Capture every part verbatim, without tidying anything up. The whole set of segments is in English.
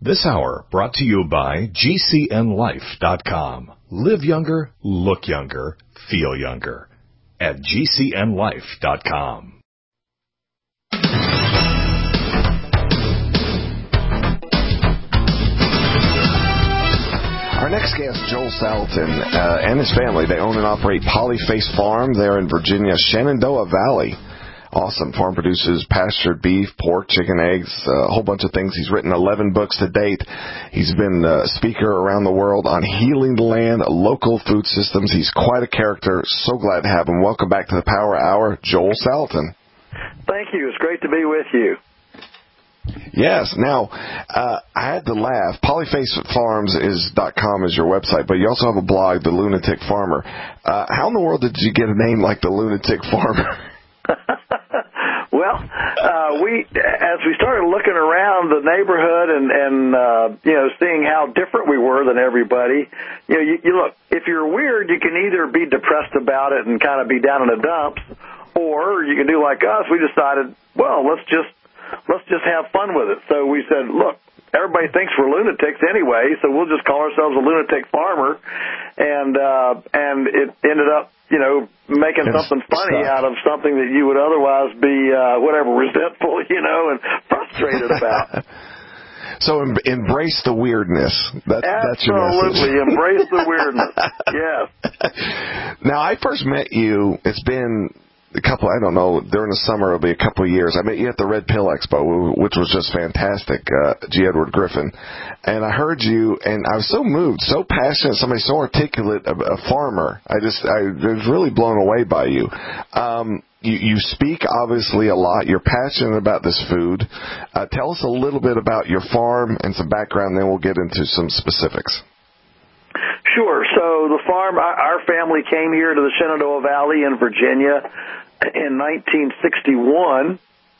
This hour brought to you by G C N life dot com. Live younger, look younger, feel younger at G C N life dot com. Our next guest, Joel Salatin, uh, and his family, they own and operate Polyface Farm there in Virginia's Shenandoah Valley. Awesome. Farm produces pastured beef, pork, chicken, eggs, a whole bunch of things. He's written eleven books to date. He's been a speaker around the world on healing the land, local food systems. He's quite a character. So glad to have him. Welcome back to the Power Hour, Joel Salatin. Thank you. It's great to be with you. Yes. Now, uh, I had to laugh. Polyface Farms is .com is your website, but you also have a blog, The Lunatic Farmer. Uh, how in the world did you get a name like The Lunatic Farmer? Well, uh, we as we started looking around the neighborhood and, and uh, you know, seeing how different we were than everybody, you know, you, you look, if you're weird, you can either be depressed about it and kind of be down in the dumps, or you can do like us. We decided, well, let's just let's just have fun with it. So we said, look, everybody thinks we're lunatics anyway, so we'll just call ourselves a lunatic farmer, and uh, and it ended up, you know, making it's something funny stuff out of something that you would otherwise be, uh, whatever, resentful, you know, and frustrated about. So em- embrace the weirdness. That's, that's your message. Absolutely, embrace the weirdness. Yes. Now, I first met you, it's been a couple, I don't know, during the summer, it'll be a couple of years. I met you at the Red Pill Expo, which was just fantastic, uh, G. Edward Griffin. And I heard you, and I was so moved, so passionate, somebody so articulate, a, a farmer. I just, I was really blown away by you. Um, you, you speak, obviously, a lot. You're passionate about this food. Uh, tell us a little bit about your farm and some background, then we'll get into some specifics. Sure. So the farm, our family came here to the Shenandoah Valley in Virginia in nineteen sixty-one,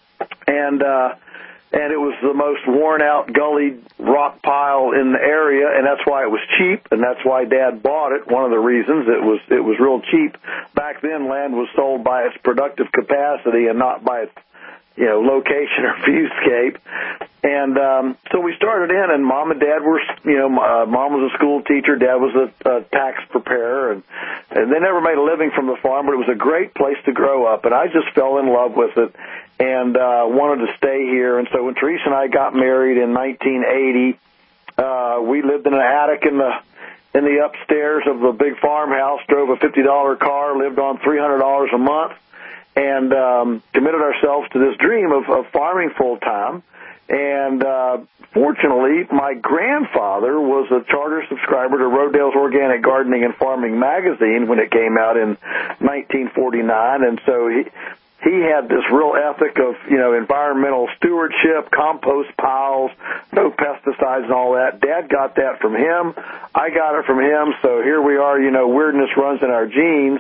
and uh, and it was the most worn-out, gullied rock pile in the area, and that's why it was cheap, and that's why Dad bought it. One of the reasons it was it was real cheap. Back then, land was sold by its productive capacity and not by its, you know, location or viewscape. And um, so we started in, and Mom and Dad were, you know, uh, Mom was a school teacher, Dad was a, a tax preparer, and, and they never made a living from the farm, but it was a great place to grow up, and I just fell in love with it and uh, wanted to stay here. And so when Teresa and I got married in nineteen eighty, uh, we lived in an attic in the in the upstairs of a big farmhouse, drove a fifty dollar car, lived on three hundred dollars a month, and um, committed ourselves to this dream of, of farming full-time. And uh, fortunately, my grandfather was a charter subscriber to Rodale's Organic Gardening and Farming magazine when it came out in nineteen forty-nine, and so he he had this real ethic of, you know, environmental stewardship, compost piles, no pesticides and all that. Dad got that from him. I got it from him, so here we are, you know, weirdness runs in our genes.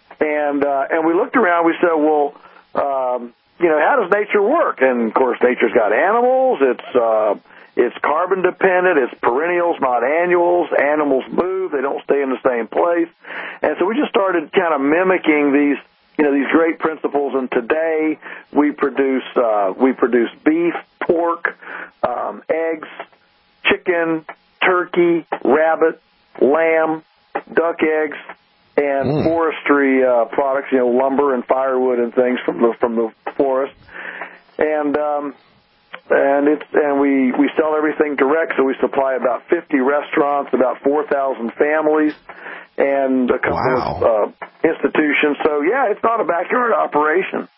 And uh, and we looked around, we said, well, um, you know, how does nature work? And, of course, nature's got animals. It's uh, it's carbon dependent. It's perennials, not annuals. Animals move. They don't stay in the same place. And so we just started kind of mimicking these, you know, these great principles. And today we produce uh, we produce beef, pork, um, eggs, chicken, turkey, rabbit, lamb, duck eggs, and mm. forestry uh, products, you know, lumber and firewood and things from the from the forest, and um, and it's and we, we sell everything direct. So we supply about fifty restaurants, about four thousand families, and a couple wow. of uh, institutions. So yeah, it's not a backyard operation.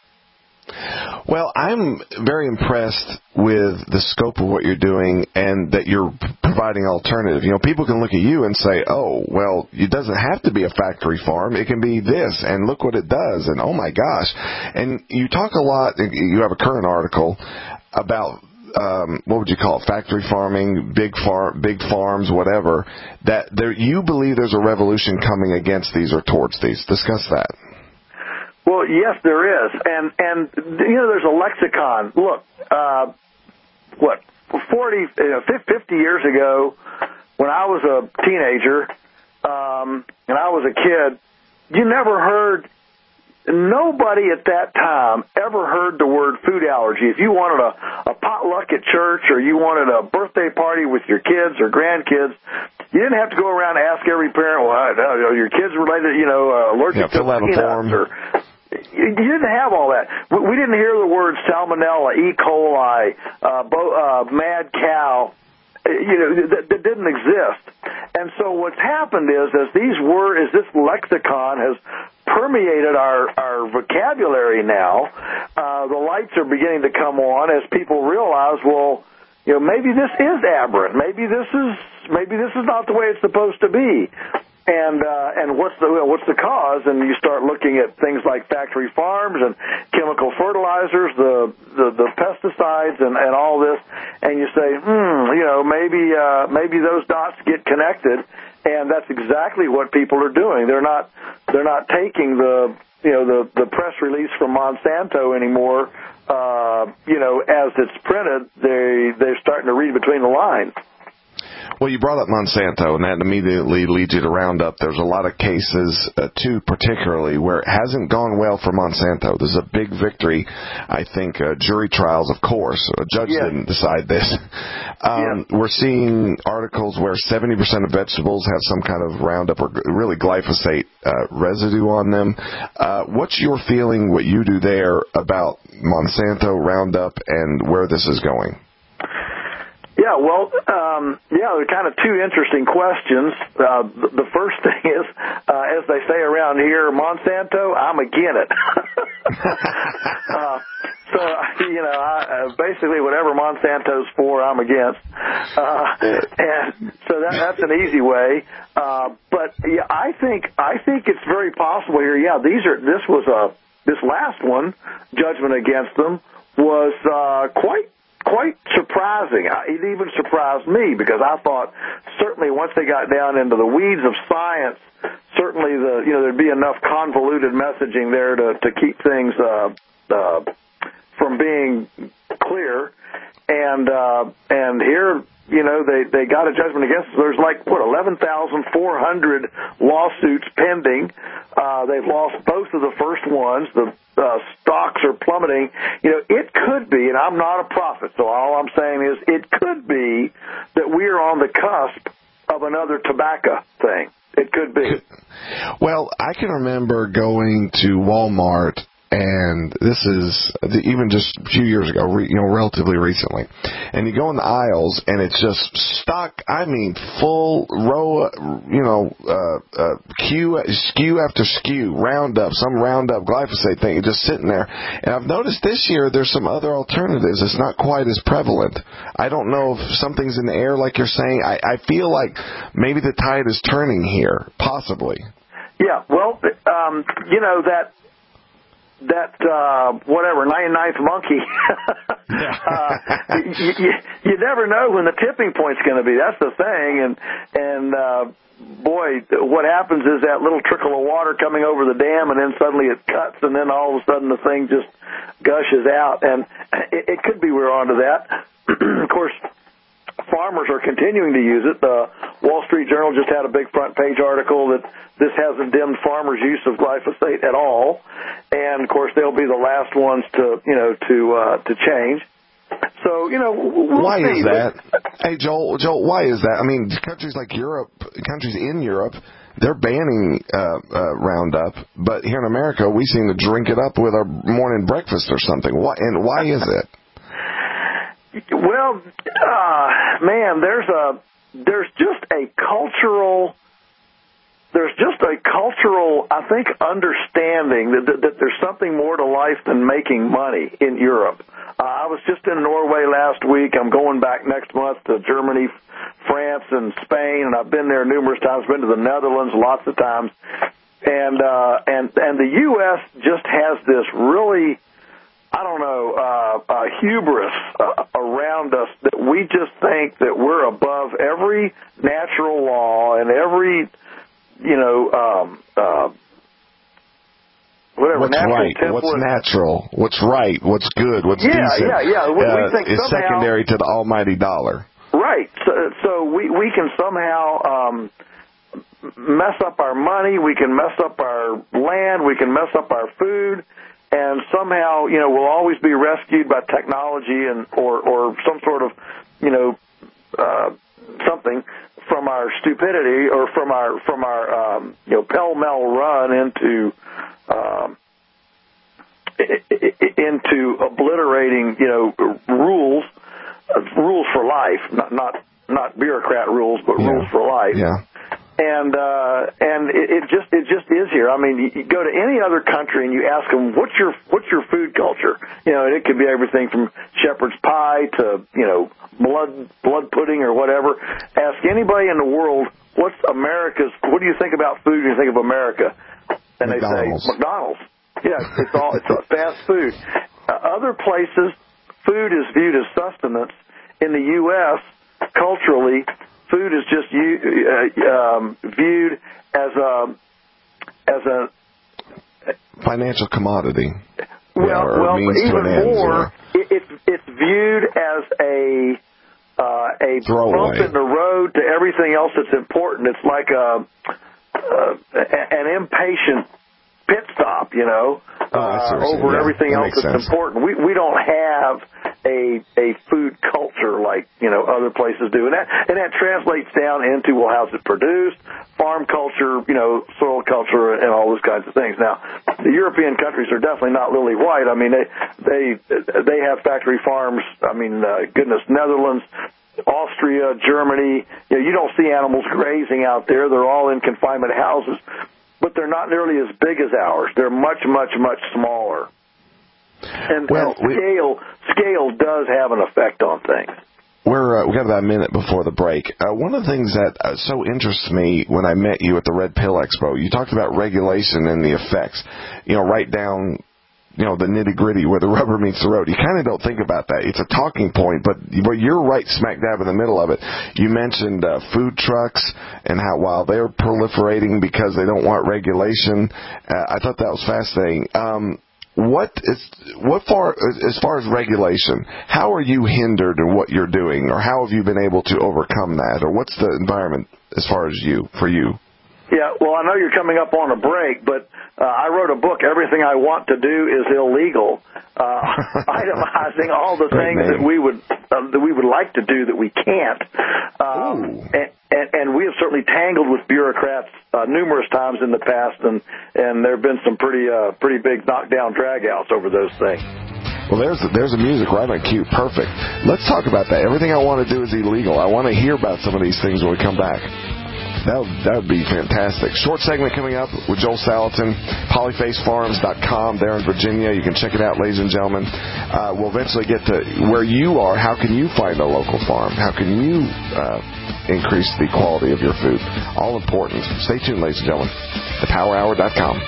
Well, I'm very impressed with the scope of what you're doing and that you're providing alternative. You know, people can look at you and say, oh, well, it doesn't have to be a factory farm. It can be this, and look what it does, and oh, my gosh. And you talk a lot, you have a current article about, um, what would you call it, factory farming, big farm, big farms, whatever, that there, you believe there's a revolution coming against these or towards these. Discuss that. Well, yes, there is, and and you know, there's a lexicon. Look, uh, what forty, you know, fifty years ago, when I was a teenager, um, and I was a kid, you never heard nobody at that time ever heard the word food allergy. If you wanted a, a potluck at church or you wanted a birthday party with your kids or grandkids, you didn't have to go around and ask every parent, well, are your kids related, you know, uh, allergic yeah, to peanuts? Or, you didn't have all that. We didn't hear the words salmonella, E. coli, uh, bo- uh, mad cow. You know, that, that didn't exist. And so what's happened is, as these words, as this lexicon has permeated our, our vocabulary now, uh, the lights are beginning to come on as people realize, well, you know, maybe this is aberrant. Maybe this is, maybe this is not the way it's supposed to be. And uh, and what's the what's the cause? And you start looking at things like factory farms and chemical fertilizers, the the, the pesticides, and, and all this, and you say, hmm, you know, maybe uh, maybe those dots get connected, and that's exactly what people are doing. They're not they're not taking the you know the, the press release from Monsanto anymore. Uh, you know, as it's printed, they they're starting to read between the lines. Well, you brought up Monsanto, and that immediately leads you to Roundup. There's a lot of cases, uh, too, particularly, where it hasn't gone well for Monsanto. There's a big victory, I think, uh, jury trials, of course. A judge yes. didn't decide this. Um, yes. We're seeing articles where seventy percent of vegetables have some kind of Roundup or really glyphosate uh, residue on them. Uh, what's your feeling, what you do there, about Monsanto, Roundup, and where this is going? Yeah, well, um, yeah, there are kind of two interesting questions. Uh, the, the first thing is, uh, as they say around here, Monsanto, I'm against it. uh, so, you know, I, uh, basically whatever Monsanto's for, I'm against. Uh, and so that, that's an easy way. Uh, but yeah, I think I think it's very possible here. Yeah, these are. This was a this last one, judgment against them was uh, quite. Quite surprising. It even surprised me because I thought certainly once they got down into the weeds of science, certainly the you know there'd be enough convoluted messaging there to to keep things uh, uh, from being clear. And uh, and here you know they they got a judgment against us. There's like what eleven thousand four hundred lawsuits pending. Uh, they've lost both of the first ones. The Uh, stocks are plummeting. You know, it could be, and I'm not a prophet, so all I'm saying is it could be that we are on the cusp of another tobacco thing. It could be. Well, I can remember going to Walmart, and this is even just a few years ago, you know, relatively recently. And you go in the aisles, and it's just stock, I mean, full row, you know, uh, uh, queue, S K U after S K U, Roundup, some Roundup glyphosate thing, just sitting there. And I've noticed this year there's some other alternatives. It's not quite as prevalent. I don't know if something's in the air, like you're saying. I, I feel like maybe the tide is turning here, possibly. Yeah, well, um, you know, that that, uh, whatever, ninety-ninth monkey, uh, you, you, you never know when the tipping point's going to be. That's the thing. And, and, uh, boy, what happens is that little trickle of water coming over the dam, and then suddenly it cuts, and then all of a sudden the thing just gushes out. And it, it could be we're onto that. Of course, farmers are continuing to use it. The Wall Street Journal just had a big front page article that this hasn't dimmed farmers' use of glyphosate at all, and of course they'll be the last ones to you know to uh, to change. So you know, we'll why see. is that? Hey Joel, Joel, why is that? I mean, countries like Europe, countries in Europe, they're banning uh, uh, Roundup, but here in America, we seem to drink it up with our morning breakfast or something. Why and why is it? Well, uh, man, there's a there's just a cultural there's just a cultural I think understanding that, that, that there's something more to life than making money in Europe. Uh, I was just in Norway last week. I'm going back next month to Germany, France, and Spain, and I've been there numerous times. Been to the Netherlands lots of times, and uh, and and the U S just has this really, I don't know, uh, uh, hubris uh, around us that we just think that we're above every natural law and every, you know, um, uh, whatever. What's right? What's natural? What's right? What's good? What's yeah, decent? Yeah, yeah, yeah. We, uh, we think is somehow, secondary to the almighty dollar. Right. So, so we we can somehow um, mess up our money, we can mess up our land, we can mess up our food, and somehow, you know, we'll always be rescued by technology and or, or some sort of, you know, uh, something from our stupidity or from our from our um, you know pell-mell run into um, into obliterating, you know, rules uh, rules for life, not not not bureaucrat rules, but yeah. rules for life. Yeah. And uh, and it, it just it just is here. I mean, you, you go to any other country and you ask them what's your what's your food culture. You know, and it could be everything from shepherd's pie to you know blood blood pudding or whatever. Ask anybody in the world what's America's. What do you think about food when you think of America? And McDonald's. they say McDonald's. Yeah, it's all it's fast food. Uh, other places, food is viewed as sustenance. In the U S, culturally, food is just uh, um, viewed as a as a financial commodity. Well, yeah, or well, means even to an end, more, yeah. it, it's it's viewed as a uh, a Throwaway. bump in the road to everything else that's important. It's like a, uh, an impatient pit stop, you know, oh, uh, over yeah, everything that else that's sense. important. We we don't have a a food culture like you know other places do, and that and that translates down into well, how's it produced, farm culture, you know, soil culture, and all those kinds of things. Now, the European countries are definitely not lily white. I mean, they they they have factory farms. I mean, uh, goodness, Netherlands, Austria, Germany. You know, you don't see animals grazing out there. They're all in confinement houses. But they're not nearly as big as ours. They're much, much, much smaller. And, well, and scale we, scale does have an effect on things. We're uh, we got about a minute before the break. Uh, one of the things that uh, so interests me when I met you at the Red Pill Expo, you talked about regulation and the effects. You know, right down, you know, the nitty-gritty where the rubber meets the road. You kind of don't think about that. It's a talking point, but you're right smack dab in the middle of it. You mentioned uh, food trucks and how while they're proliferating because they don't want regulation, uh, I thought that was fascinating. Um, what is what far as far as regulation? How are you hindered in what you're doing, or how have you been able to overcome that, or what's the environment as far as you for you? Yeah, well, I know you're coming up on a break, but uh, I wrote a book, Everything I Want to Do is Illegal, uh, itemizing all the Great things name. that we would uh, that we would like to do that we can't. Um, and, and, and we have certainly tangled with bureaucrats uh, numerous times in the past, and, and there have been some pretty uh, pretty big knockdown dragouts over those things. Well, there's there's the music right on cue. Perfect. Let's talk about that. Everything I Want to Do is Illegal. I want to hear about some of these things when we come back. That would, that would be fantastic. Short segment coming up with Joel Salatin, polyface farms dot com there in Virginia. You can check it out, ladies and gentlemen. Uh, we'll eventually get to where you are. How can you find a local farm? How can you uh, increase the quality of your food? All important. Stay tuned, ladies and gentlemen. the power hour dot com.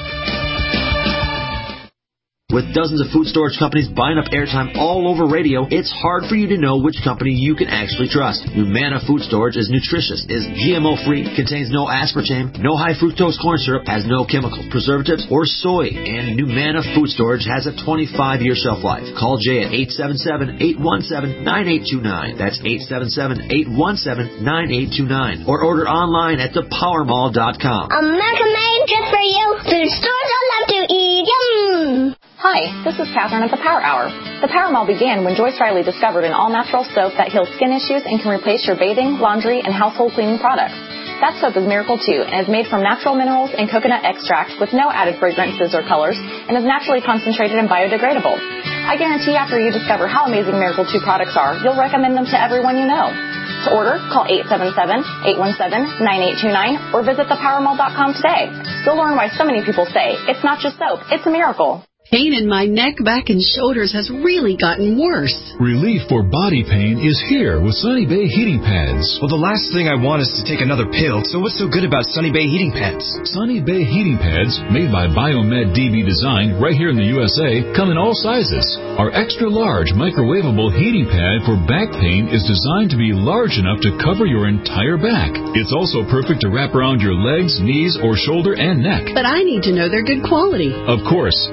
With dozens of food storage companies buying up airtime all over radio, it's hard for you to know which company you can actually trust. Numanna Food Storage is nutritious, is G M O-free, contains no aspartame, no high fructose corn syrup, has no chemicals, preservatives, or soy. And Numanna Food Storage has a twenty-five year shelf life. Call Jay at eight seven seven, eight one seven, nine eight two nine. That's eight seven seven, eight one seven, nine eight two nine. Or order online at the power mall dot com. America made just for you. Food stores I love to eat. Yum! Hi, this is Catherine at the Power Hour. The Power Mall began when Joyce Riley discovered an all-natural soap that heals skin issues and can replace your bathing, laundry, and household cleaning products. That soap is Miracle two and is made from natural minerals and coconut extracts with no added fragrances or colors and is naturally concentrated and biodegradable. I guarantee after you discover how amazing Miracle two products are, you'll recommend them to everyone you know. To order, call eight seven seven, eight one seven, nine eight two nine or visit the power mall dot com today. You'll learn why so many people say, it's not just soap, it's a miracle. Pain in my neck, back, and shoulders has really gotten worse. Relief for body pain is here with Sunny Bay Heating Pads. Well, the last thing I want is to take another pill, so what's so good about Sunny Bay Heating Pads? Sunny Bay Heating Pads, made by Biomed D B Design right here in the U S A, come in all sizes. Our extra-large microwavable heating pad for back pain is designed to be large enough to cover your entire back. It's also perfect to wrap around your legs, knees, or shoulder and neck. But I need to know they're good quality. Of course, Sunny Bay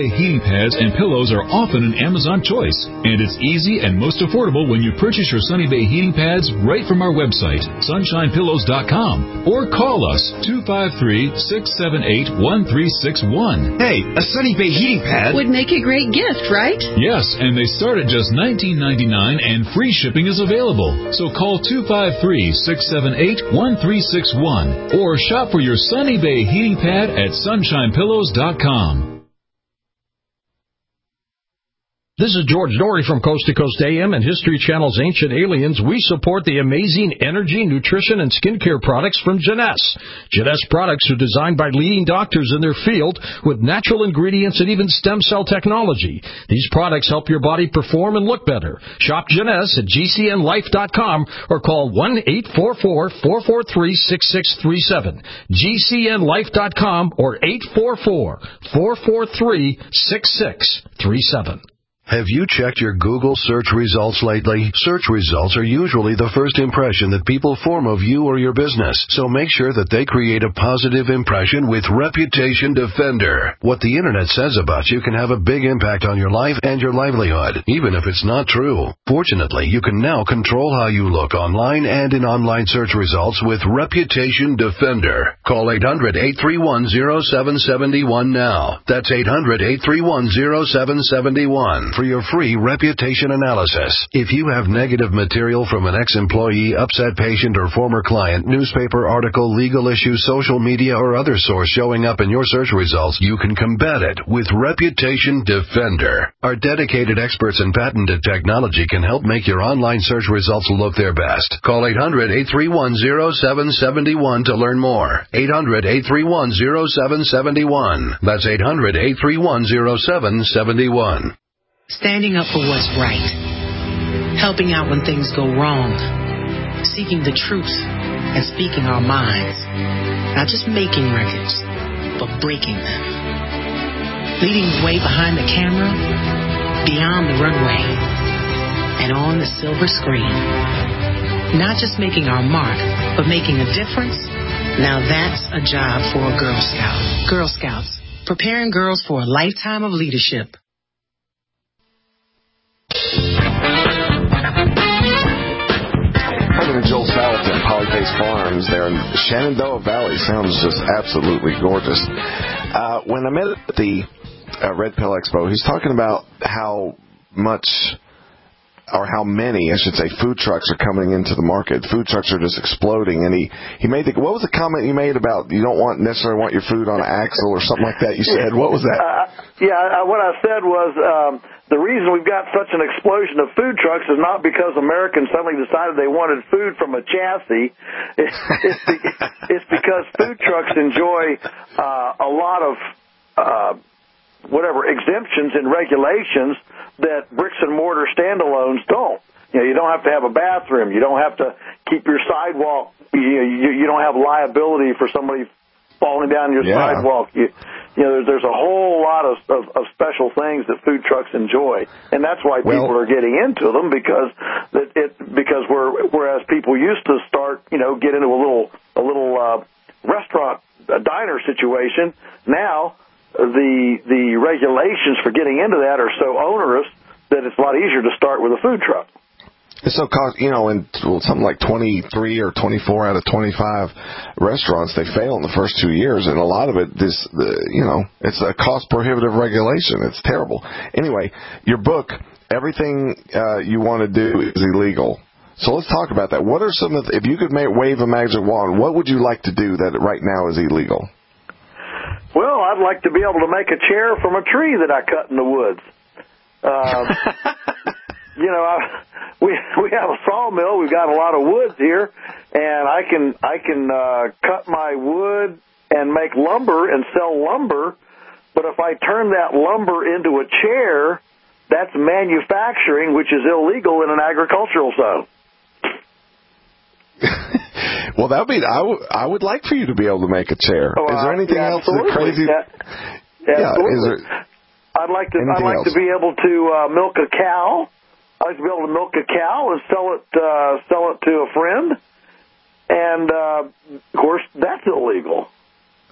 Bay heating pads and pillows are often an Amazon choice, and it's easy and most affordable when you purchase your Sunny Bay heating pads right from our website, sunshine pillows dot com, or call us two five three, six seven eight, one three six one. Hey, a Sunny Bay heating pad would make a great gift, right? Yes, and they start at just nineteen ninety-nine, and free shipping is available. So call two five three, six seven eight, one three six one or shop for your Sunny Bay heating pad at sunshine pillows dot com. This is George Dory from Coast to Coast A M and History Channel's Ancient Aliens. We support the amazing energy, nutrition, and skincare products from Jeunesse. Jeunesse products are designed by leading doctors in their field with natural ingredients and even stem cell technology. These products help your body perform and look better. Shop Jeunesse at G C N life dot com or call one eight four four, four four three, six six three seven. G C N life dot com or eight four four, four four three, six six three seven. Have you checked your Google search results lately? Search results are usually the first impression that people form of you or your business, so make sure that they create a positive impression with Reputation Defender. What the Internet says about you can have a big impact on your life and your livelihood, even if it's not true. Fortunately, you can now control how you look online and in online search results with Reputation Defender. Call eight hundred, eight three one, zero seven seven one now. That's eight hundred, eight three one, zero seven seven one. For your free reputation analysis. If you have negative material from an ex-employee, upset patient, or former client, newspaper article, legal issue, social media, or other source showing up in your search results, you can combat it with Reputation Defender. Our dedicated experts in patented technology can help make your online search results look their best. Call eight hundred, eight three one, zero seven seven one to learn more. eight hundred, eight three one, zero seven seven one. That's eight hundred, eight three one, zero seven seven one. Standing up for what's right, helping out when things go wrong, seeking the truth and speaking our minds, not just making records, but breaking them, leading the way behind the camera, beyond the runway, and on the silver screen. Not just making our mark, but making a difference. Now that's a job for a Girl Scout. Girl Scouts, preparing girls for a lifetime of leadership. I'm in Joel Salatin at Polyface Farms there in Shenandoah Valley. Sounds just absolutely gorgeous. Uh, when I met at the uh, Red Pill Expo, he's talking about how much, or how many, I should say, food trucks are coming into the market. Food trucks are just exploding. And he, he made the, what was the comment you made about you don't want necessarily want your food on an axle or something like that? You said, what was that? Uh, yeah, what I said was um, the reason we've got such an explosion of food trucks is not because Americans suddenly decided they wanted food from a chassis. It's, it's, be, it's because food trucks enjoy uh, a lot of uh, whatever exemptions and regulations that bricks and mortar standalones don't. You know, you don't have to have a bathroom. You don't have to keep your sidewalk. You, you, you don't have liability for somebody falling down your yeah. sidewalk. You, you know, there's, there's a whole lot of, of, of special things that food trucks enjoy, and that's why well, people are getting into them because it, it because we're whereas people used to start, you know, get into a little a little uh, restaurant a diner situation. Now the the regulations for getting into that are so onerous that it's a lot easier to start with a food truck. It's so cost, you know, in something like twenty-three or twenty-four out of twenty-five restaurants, they fail in the first two years, and a lot of it, this, the, you know, it's a cost prohibitive regulation. It's terrible. Anyway, your book, Everything uh, You Want to Do is Illegal. So let's talk about that. What are some of the, if you could make, wave a magic wand, what would you like to do that right now is illegal? Well, I'd like to be able to make a chair from a tree that I cut in the woods. Um, you know, I, we we have a sawmill. We've got a lot of woods here, and I can I can uh, cut my wood and make lumber and sell lumber. But if I turn that lumber into a chair, that's manufacturing, which is illegal in an agricultural zone. Well, that would be. I, w- I would like for you to be able to make a chair. Oh, is there anything yeah, else that crazy? Yeah, yeah. Absolutely. Is there I'd like to. I'd like else? to be able to uh, milk a cow. I'd like to be able to milk a cow and sell it. Uh, sell it to a friend. And uh, of course, that's illegal.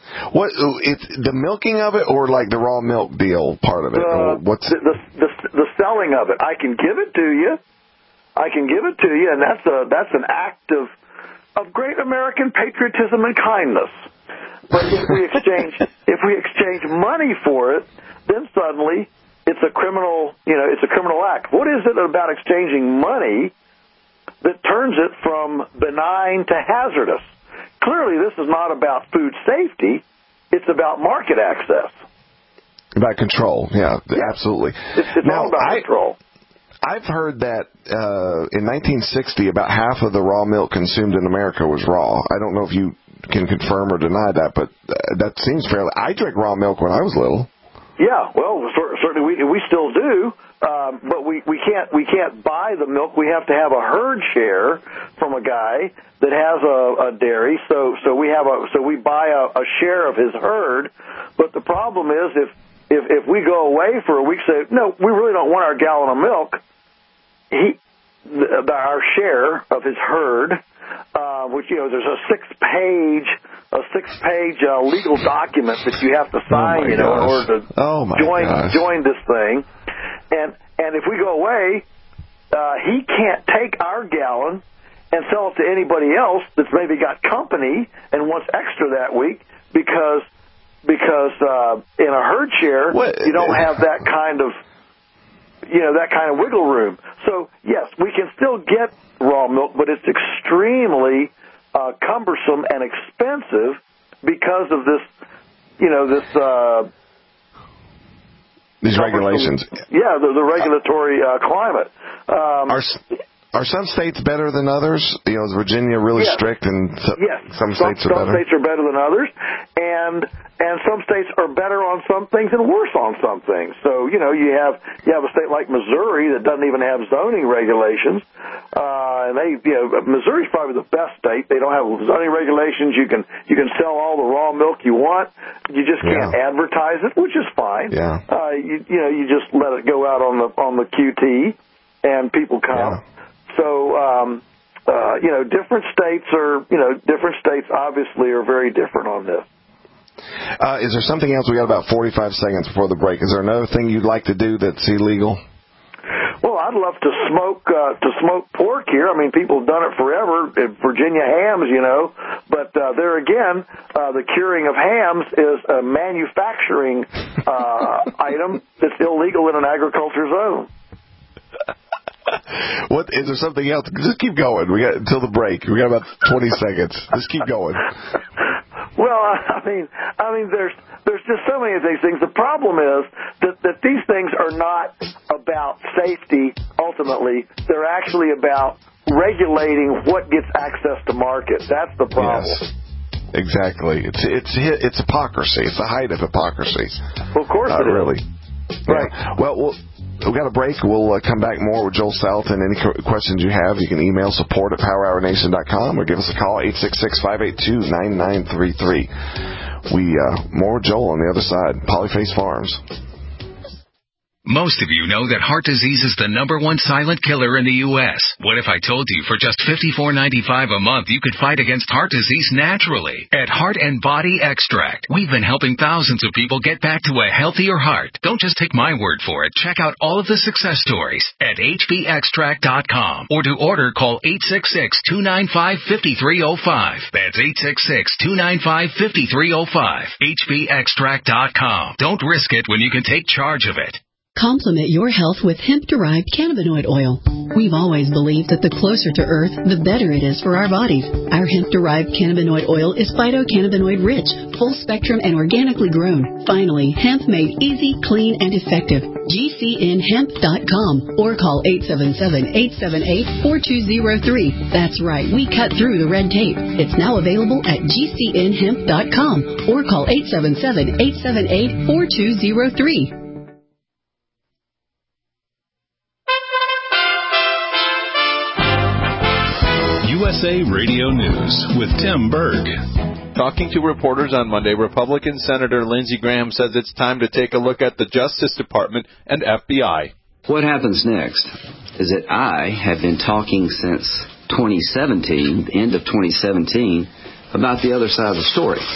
What it's the milking of it, or like the raw milk deal part of it? Uh, What's the, the the the selling of it? I can give it to you. I can give it to you, and that's a that's an act of of great American patriotism and kindness. But if we exchange if we exchange money for it, then suddenly it's a criminal. You know, it's a criminal act. What is it about exchanging money that turns it from benign to hazardous? Clearly, this is not about food safety. It's about market access. About control, yeah, yeah. Absolutely. It's, it's now, all about I, control. I've heard that uh, in nineteen sixty, about half of the raw milk consumed in America was raw. I don't know if you can confirm or deny that, but uh, that seems fairly... I drank raw milk when I was little. Yeah, well, certainly we we still do, um, but we, we can't we can't buy the milk. We have to have a herd share from a guy that has a, a dairy. So so we have a so we buy a, a share of his herd. But the problem is if if if we go away for a week, say no, we really don't want our gallon of milk. He the, our share of his herd, uh, which you know, there's a six page. a six-page uh, legal document that you have to sign, oh you know, gosh. in order to oh join gosh. join this thing. And and if we go away, uh, he can't take our gallon and sell it to anybody else that's maybe got company and wants extra that week because because uh, in a herd share what? you don't have that kind of you know that kind of wiggle room. So yes, we can still get raw milk, but it's extremely Uh, cumbersome and expensive because of this, you know, this uh, these regulations. Yeah, the, the regulatory uh, climate. Um, are are some states better than others? You know, is Virginia really yes. strict, and so, yes. some states some, are better? Some states are better than others, and and some states are better on some things and worse on some things. So you know, you have you have a state like Missouri that doesn't even have zoning regulations. Uh, and they, you know, Missouri's probably the best state. They don't have zoning regulations. You can you can sell all the raw milk you want. You just can't yeah. advertise it, which is fine. Yeah. Uh, you, you know, you just let it go out on the on the Q T, and people come. Yeah. So, um, uh, you know, different states are, you know, different states obviously are very different on this. Uh, is there something else? We got about forty-five seconds before the break. Is there another thing you'd like to do that's illegal? Well, I'd love to smoke uh, to smoke pork here. I mean, people have done it forever. Virginia hams, you know. But uh, there again, uh, the curing of hams is a manufacturing uh, item that's illegal in an agriculture zone. What is there something else? Just keep going. We got until the break. We got about twenty seconds. Just keep going. Well, I mean, I mean, there's there's just so many of these things. The problem is that that these things are not about safety. Ultimately, they're actually about regulating what gets access to market. That's the problem. Yes. Exactly. It's it's it's hypocrisy. It's the height of hypocrisy. Well, of course uh, it is. Really. Right. Yeah. Well, well. We've got a break. We'll uh, come back more with Joel Salatin. Any co- questions you have, you can email support at power hour nation dot com or give us a call, eight six six, five eight two, nine nine three three. We, uh, more with Joel on the other side. Polyface Farms. Most of you know that heart disease is the number one silent killer in the U S What if I told you for just fifty-four ninety-five a month you could fight against heart disease naturally? At Heart and Body Extract, we've been helping thousands of people get back to a healthier heart. Don't just take my word for it. Check out all of the success stories at H B extract dot com or to order, call eight six six, two nine five, five three zero five. That's eight six six, two nine five, five three zero five. H B extract dot com. Don't risk it when you can take charge of it. Complement your health with hemp-derived cannabinoid oil. We've always believed that the closer to Earth, the better it is for our bodies. Our hemp-derived cannabinoid oil is phytocannabinoid-rich, full-spectrum, and organically grown. Finally, hemp made easy, clean, and effective. G C N hemp dot com or call eight seven seven, eight seven eight, four two zero three. That's right, we cut through the red tape. It's now available at G C N hemp dot com or call eight seven seven, eight seven eight, four two zero three. U S A Radio News with Tim Berg. Talking to reporters on Monday, Republican Senator Lindsey Graham says it's time to take a look at the Justice Department and F B I. What happens next is that I have been talking since twenty seventeen, the end of twenty seventeen, about the other side of the story.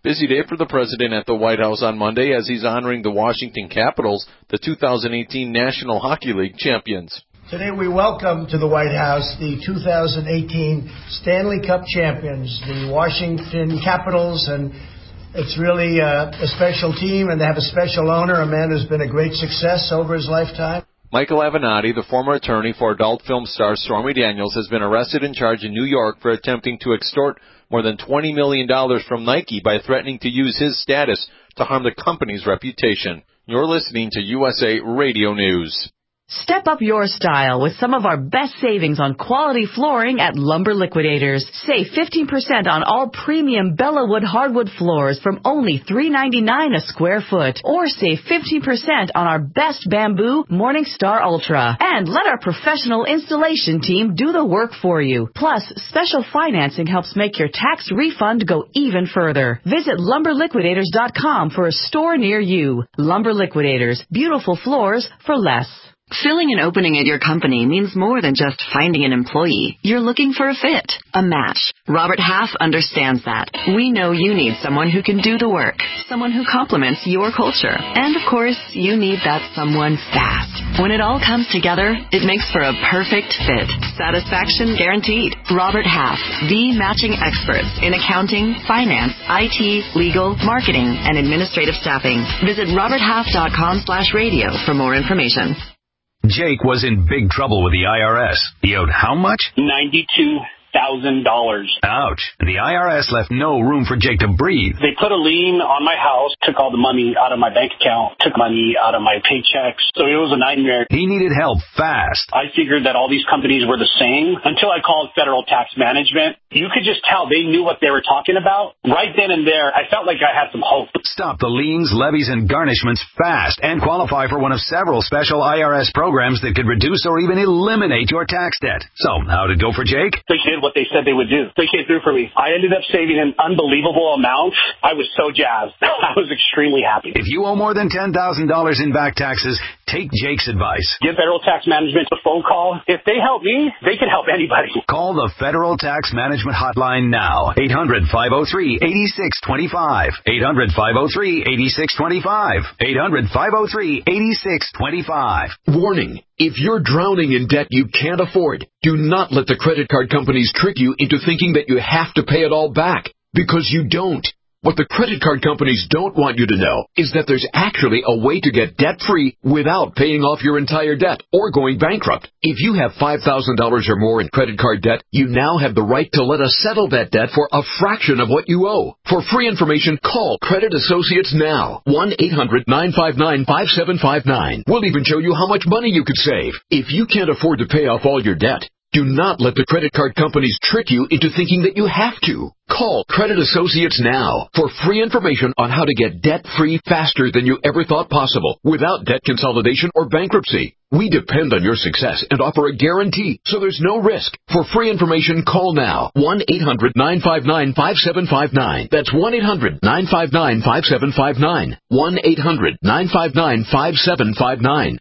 Busy day for the president at the White House on Monday as he's honoring the Washington Capitals, the two thousand eighteen National Hockey League champions. Today we welcome to the White House the two thousand eighteen Stanley Cup champions, the Washington Capitals, and it's really uh, a special team, and they have a special owner, a man who's been a great success over his lifetime. Michael Avenatti, the former attorney for adult film star Stormy Daniels, has been arrested and charged in New York for attempting to extort more than twenty million dollars from Nike by threatening to use his status to harm the company's reputation. You're listening to U S A Radio News. Step up your style with some of our best savings on quality flooring at Lumber Liquidators. Save fifteen percent on all premium Bellawood hardwood floors from only three ninety-nine a square foot. Or save fifteen percent on our best bamboo Morningstar Ultra. And let our professional installation team do the work for you. Plus, special financing helps make your tax refund go even further. Visit lumber liquidators dot com for a store near you. Lumber Liquidators. Beautiful floors for less. Filling an opening at your company means more than just finding an employee. You're looking for a fit, a match. Robert Half understands that. We know you need someone who can do the work, someone who complements your culture. And of course, you need that someone fast. When it all comes together, it makes for a perfect fit. Satisfaction guaranteed. Robert Half, the matching experts in accounting, finance, I T, legal, marketing, and administrative staffing. Visit robert half dot com slash radio for more information. Jake was in big trouble with the I R S. He owed how much? ninety-two thousand dollars. Ouch. The I R S left no room for Jake to breathe. They put a lien on my house, took all the money out of my bank account, took money out of my paychecks. So it was a nightmare. He needed help fast. I figured that all these companies were the same until I called Federal Tax Management. You could just tell they knew what they were talking about. Right then and there, I felt like I had some hope. Stop the liens, levies, and garnishments fast and qualify for one of several special I R S programs that could reduce or even eliminate your tax debt. So, how'd it go for Jake? They did what they said they would do. They came through for me. I ended up saving an unbelievable amount. I was so jazzed. I was extremely happy. If you owe more than ten thousand dollars in back taxes, take Jake's advice. Give Federal Tax Management a phone call. If they help me, they can help anybody. Call the Federal Tax Management Hotline now. eight hundred, five oh three, eight six two five. eight hundred, five oh three, eight six two five. eight hundred, five oh three, eight six two five. Warning. If you're drowning in debt you can't afford, do not let the credit card companies trick you into thinking that you have to pay it all back, because you don't. What the credit card companies don't want you to know is that there's actually a way to get debt-free without paying off your entire debt or going bankrupt. If you have five thousand dollars or more in credit card debt, you now have the right to let us settle that debt for a fraction of what you owe. For free information, call Credit Associates now. one eight hundred, nine five nine, five seven five nine. We'll even show you how much money you could save. If you can't afford to pay off all your debt, do not let the credit card companies trick you into thinking that you have to. Call Credit Associates now for free information on how to get debt-free faster than you ever thought possible without debt consolidation or bankruptcy. We depend on your success and offer a guarantee, so there's no risk. For free information, call now. one eight hundred, nine five nine, five seven five nine. That's one eight hundred, nine five nine, five seven five nine. one eight hundred, nine five nine, five seven five nine.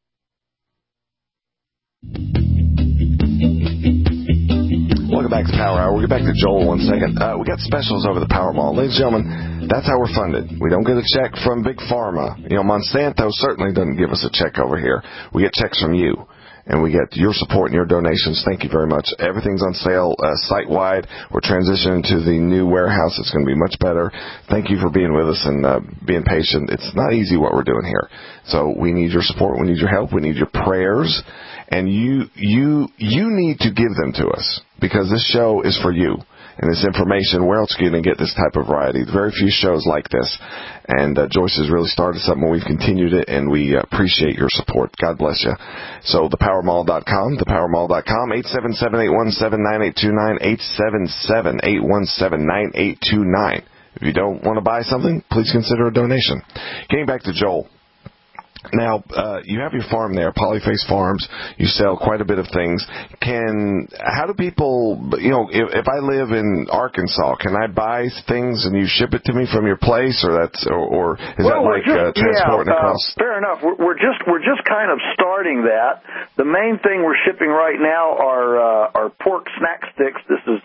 Welcome back to Power Hour. We'll get back to Joel in one second. Uh, we got specials over the Powerball. Ladies and gentlemen, that's how we're funded. We don't get a check from Big Pharma. You know, Monsanto certainly doesn't give us a check over here. We get checks from you. And we get your support and your donations. Thank you very much. Everything's on sale uh, site-wide. We're transitioning to the new warehouse. It's going to be much better. Thank you for being with us and uh, being patient. It's not easy what we're doing here. So we need your support. We need your help. We need your prayers. And you, you, you need to give them to us, because this show is for you. And this information, where else are you going to get this type of variety? Very few shows like this. And uh, Joyce has really started something. We've continued it, and we uh, appreciate your support. God bless you. So the power mall dot com, the power mall dot com, eight seven seven, eight one seven, nine eight two nine, eight seven seven, eight one seven, nine eight two nine. If you don't want to buy something, please consider a donation. Getting back to Joel. Now, uh, you have your farm there, Polyface Farms. You sell quite a bit of things. Can, how do people, you know, if, if I live in Arkansas, can I buy things and you ship it to me from your place, or that's, or, or is well, that like just, uh, transporting yeah, across? Uh, fair enough. We're, we're just, we're just kind of starting that. The main thing we're shipping right now are, uh, are pork snack sticks. This is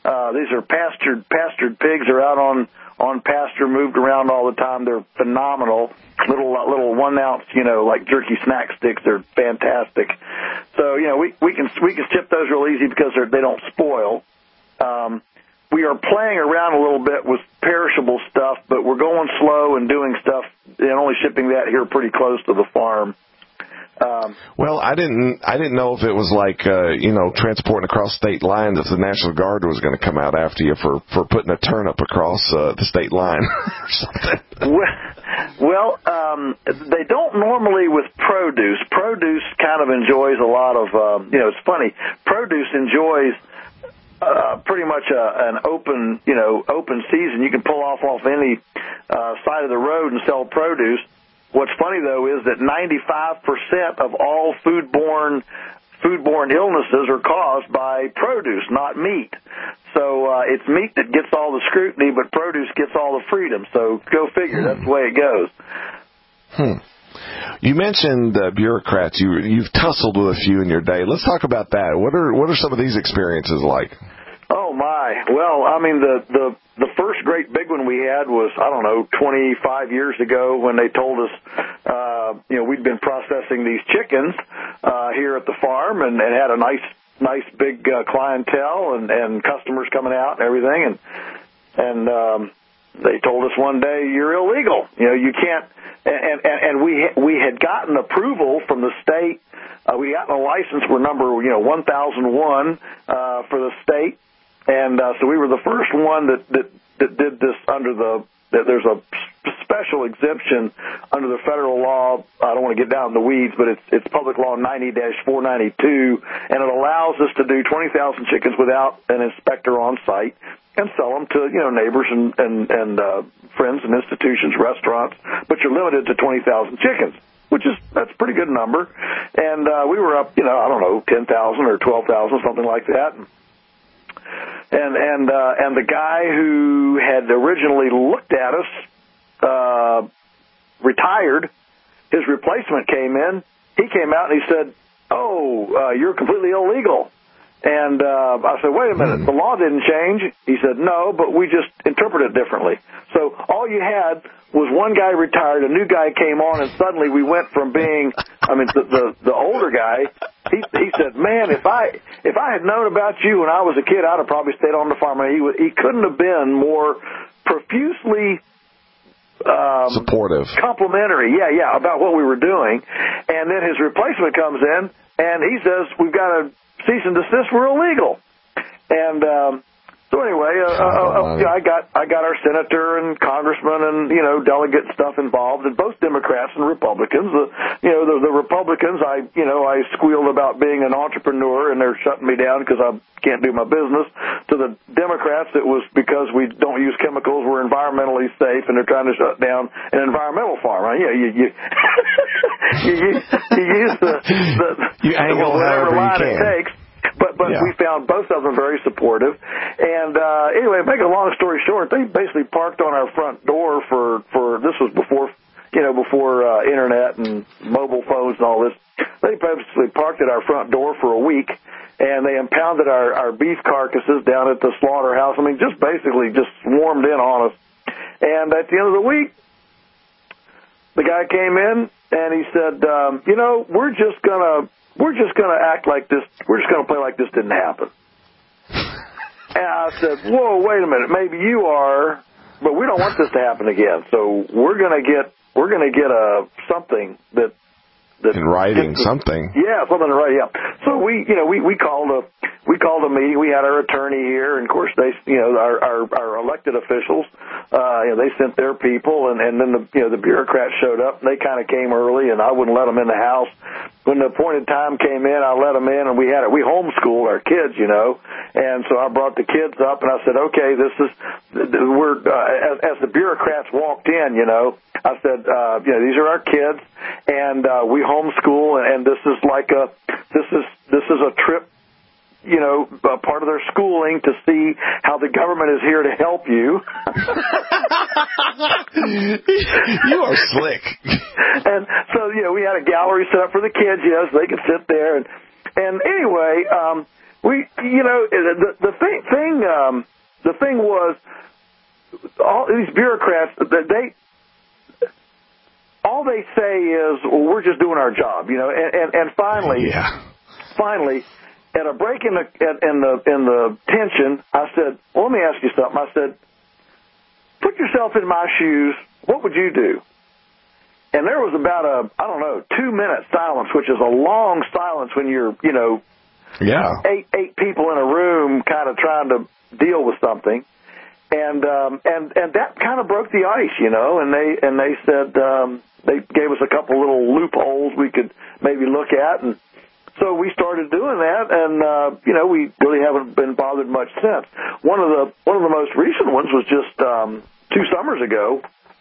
Uh, these are pastured pastured pigs. Are out on on pasture, moved around all the time. They're phenomenal. Little little one ounce, you know, like jerky snack sticks. They're fantastic. So you know, we we can we can ship those real easy because they're, they don't spoil. Um, we are playing around a little bit with perishable stuff, but we're going slow and doing stuff and only shipping that here pretty close to the farm. Um, well, I didn't. I didn't know if it was like uh, you know transporting across state lines. If the National Guard was going to come out after you for, for putting a turnip across uh, the state line or something. Well, well um, they don't normally with produce. Produce kind of enjoys a lot of. Um, you know, it's funny. Produce enjoys uh, pretty much a, an open, you know, open season. You can pull off off any uh, side of the road and sell produce. What's funny, though, is that ninety-five percent of all foodborne foodborne illnesses are caused by produce, not meat. So uh, it's meat that gets all the scrutiny, but produce gets all the freedom. So go figure. Hmm. That's the way it goes. Hmm. You mentioned uh, bureaucrats. You, you've tussled with a few in your day. Let's talk about that. What are what are some of these experiences like? Oh, my. Well, I mean, the, the, the first great big one we had was, I don't know, twenty-five years ago when they told us, uh, you know, we'd been processing these chickens uh, here at the farm and, and had a nice, nice big uh, clientele and, and customers coming out and everything. And, and um, they told us one day, you're illegal. You know, you can't. And, and, and we, we had gotten approval from the state. Uh, we got a license for number, you know, one thousand one uh, for the state. And uh, so we were the first one that, that, that did this under the, that there's a special exemption under the federal law. I don't want to get down in the weeds, but it's, it's Public Law ninety dash four ninety-two, and it allows us to do twenty thousand chickens without an inspector on site and sell them to, you know, neighbors and, and, and uh, friends and institutions, restaurants, but you're limited to twenty thousand chickens, which is, that's a pretty good number. And uh, we were up, you know, I don't know, ten thousand or twelve thousand, something like that. And and uh, and the guy who had originally looked at us uh, retired. His replacement came in. He came out and he said, "Oh, uh, you're completely illegal." And uh, I said, "Wait a minute, the law didn't change." He said, "No, but we just interpret it differently." So all you had was one guy retired, a new guy came on, and suddenly we went from being, I mean, the the, the older guy. He he said, "Man, if I if I had known about you when I was a kid, I'd have probably stayed on the farm." I mean, he he couldn't have been more profusely um, supportive, complimentary. Yeah, yeah, about what we were doing. And then his replacement comes in, and he says, "We've got to cease and desist. We're illegal." And um, so anyway, uh, uh, uh, I got I got our senator and congressman and you know delegate stuff involved, and both Democrats and Republicans. The you know the, the Republicans, I you know I squealed about being an entrepreneur, and they're shutting me down because I can't do my business. To the Democrats, it was because we don't use chemicals, we're environmentally safe, and they're trying to shut down an environmental farm. Right? Yeah, you you you, you, you use the the you angle whatever however line you can. it takes. But but yeah. we found both of them very supportive. And uh, anyway, make a long story short, they basically parked on our front door for, for this was before, you know, before uh, internet and mobile phones and all this. They basically parked at our front door for a week, and they impounded our, our beef carcasses down at the slaughterhouse. I mean, just basically just swarmed in on us. And at the end of the week, the guy came in, and he said, um, you know, we're just going to, We're just going to act like this. We're just going to play like this didn't happen. And I said, whoa, wait a minute. Maybe you are, but we don't want this to happen again. So we're going to get, we're going to get a something that, that in writing the, something. Yeah, something in writing. Yeah. So we, you know, we, we called a, we called a meeting. We had our attorney here, and of course they, you know, our, our, our elected officials, uh, you know, they sent their people, and, and then the, you know, the bureaucrats showed up, and they kind of came early, and I wouldn't let them in the house. When the appointed time came in, I let them in, and we had it. We homeschooled our kids, you know, and so I brought the kids up, and I said, okay, this is, we're, uh, as, as the bureaucrats walked in, you know, I said, uh, you know, these are our kids, and uh, we homeschool, and, and this is like a, this is, this is a trip, you know, uh, part of their schooling to see how the government is here to help you. You are slick. And so, you know, we had a gallery set up for the kids, yes, they could sit there. And, and anyway, um, We, you know, the the thing, thing, um, the thing was, all these bureaucrats, they, all they say is, well, we're just doing our job, you know. And and, and finally, yeah. finally, at a break in the in the in the tension, I said, well, let me ask you something. I said, put yourself in my shoes. What would you do? And there was about a, I don't know, two minute silence, which is a long silence when you're, you know, yeah, eight eight people in a room kind of trying to deal with something. And um, and and that kind of broke the ice, you know. And they and they said um, they gave us a couple little loopholes we could maybe look at, and so we started doing that. And uh, you know, we really haven't been bothered much since. One of the one of the most recent ones was just um, two summers ago.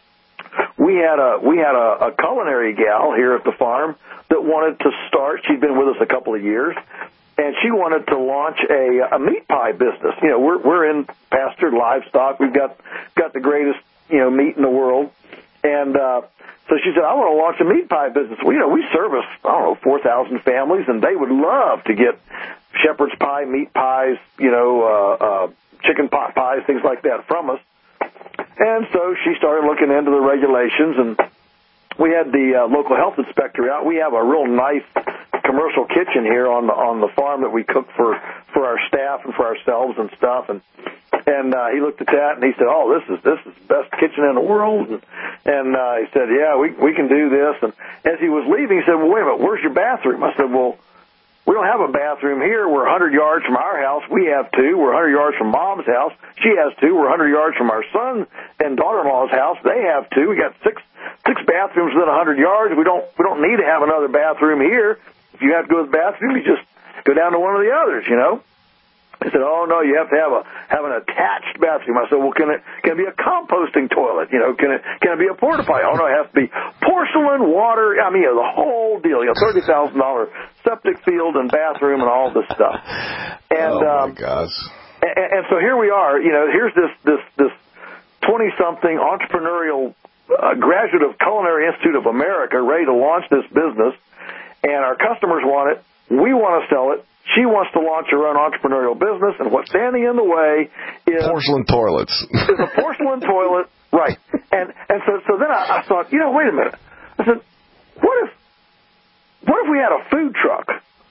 We had a we had a, a culinary gal here at the farm that wanted to start. She'd been with us a couple of years. And she wanted to launch a, a meat pie business. You know, we're we're in pastured livestock. We've got got the greatest, you know, meat in the world. And uh, so she said, I want to launch a meat pie business. Well, you know, we service, I don't know, four thousand families, and they would love to get shepherd's pie, meat pies, you know, uh, uh, chicken pot pies, things like that from us. And so she started looking into the regulations, and we had the uh, local health inspector out. We have a real nice commercial kitchen here on the on the farm that we cook for for our staff and for ourselves and stuff, and and uh, he looked at that and he said, oh, this is this is the best kitchen in the world, and and uh, he said, yeah, we we can do this. And as he was leaving, he said, well, wait a minute, where's your bathroom? I said, well, we don't have a bathroom here. We're one hundred yards from our house. We have two. We're one hundred yards from Mom's house. She has two. We're one hundred yards from our son and daughter-in-law's house. They have two. We got six six bathrooms within one hundred yards. We don't we don't need to have another bathroom here. If you have to go to the bathroom, you just go down to one of the others, you know. He said, oh, no, you have to have a have an attached bathroom. I said, well, can it can it be a composting toilet? You know, can it can it be a porta potty? Oh, no, it has to be porcelain, water. I mean, you know, the whole deal. You know, thirty thousand dollars septic field and bathroom and all this stuff. And, oh, um, my gosh. And, and so here we are. You know, here's this this this twenty-something entrepreneurial uh, graduate of Culinary Institute of America ready to launch this business. And our customers want it. We want to sell it. She wants to launch her own entrepreneurial business, and what's standing in the way is porcelain toilets. is a porcelain toilet, right? And and so so then I, I thought, you know, wait a minute. I said, what if what if we had a food truck?